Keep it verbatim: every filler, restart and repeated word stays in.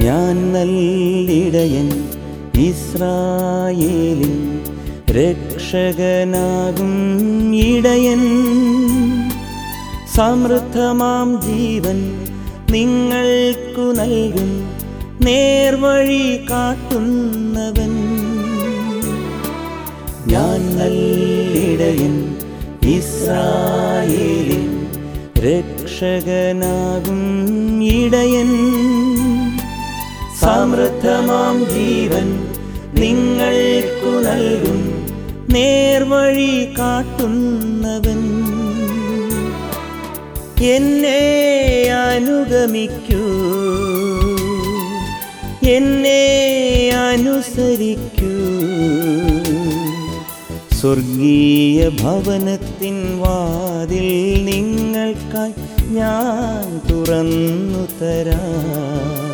ഞാൻ നല്ലിടയൻ, ഇസ്രായേലിൻ രക്ഷകനാകും ഇടയൻ. സമൃദ്ധമാം ജീവൻ നിങ്ങൾക്കു നൽകും, നേർവഴി കാട്ടുന്നവൻ. ഞാൻ നല്ലിടയൻ, ഇസ്രായേലിൻ രക്ഷകനാകും ഇടയൻ. സമൃദ്ധമാം ജീവൻ നിങ്ങൾക്കു നൽകും, നേർവഴി കാട്ടുന്നവൻ. എന്നെ അനുഗമിക്കൂ, എന്നെ അനുസരിക്കൂ. സ്വർഗീയ ഭവനത്തിൻ വാതിൽ നിങ്ങൾക്കായി ഞാൻ തുറന്നു തരാം.